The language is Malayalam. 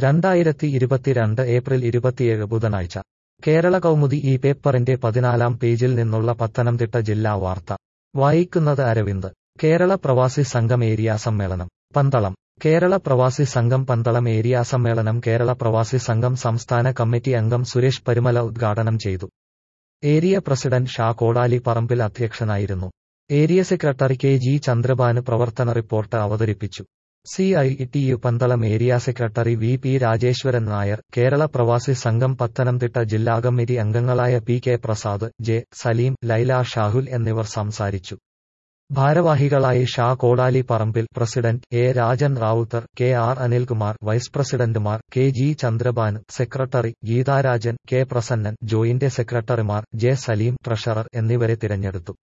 2022 ഏപ്രിൽ 27 ബുധനാഴ്ച കേരള കൗമുദി ഈ പേപ്പറിന്റെ 14-ാം പേജിൽ നിന്നുള്ള പത്തനംതിട്ട ജില്ലാ വാർത്ത വായിക്കുന്നത് അരവിന്ദ്. കേരള പ്രവാസി സംഘം ഏരിയ സമ്മേളനം പന്തളം. കേരള പ്രവാസി സംഘം പന്തളം ഏരിയ സമ്മേളനം കേരള പ്രവാസി സംഘം സംസ്ഥാന കമ്മിറ്റി അംഗം സുരേഷ് പരുമല ഉദ്ഘാടനം ചെയ്തു. ഏരിയ പ്രസിഡന്റ് ഷാ കോടാലി പറമ്പിൽ അധ്യക്ഷനായിരുന്നു. Area secretary K G Chandrabanu പ്രവർത്തന റിപ്പോർട്ട് അവതരിപ്പിച്ചു. CITU Pandalam area secretary V P Rajeswaran Nair, Kerala Pravasi Sangham Pathanamthitta ജില്ലാ കമ്മിറ്റി അംഗങ്ങളായ P K Prasad, J Saleem, Laila Shahul എന്നിവർ സംസാരിച്ചു. ഭാരവാഹികളായി Sha Kodali Parambil, president A Rajan Ravuthar, K R Anilkumar, vice പ്രസിഡന്റുമാർ K G Chandrabanu, secretary Geetharajan, K Prasannan, joint സെക്രട്ടറിമാർ ജെ സലീം, ട്രഷറർ എന്നിവരെ തിരഞ്ഞെടുത്തു.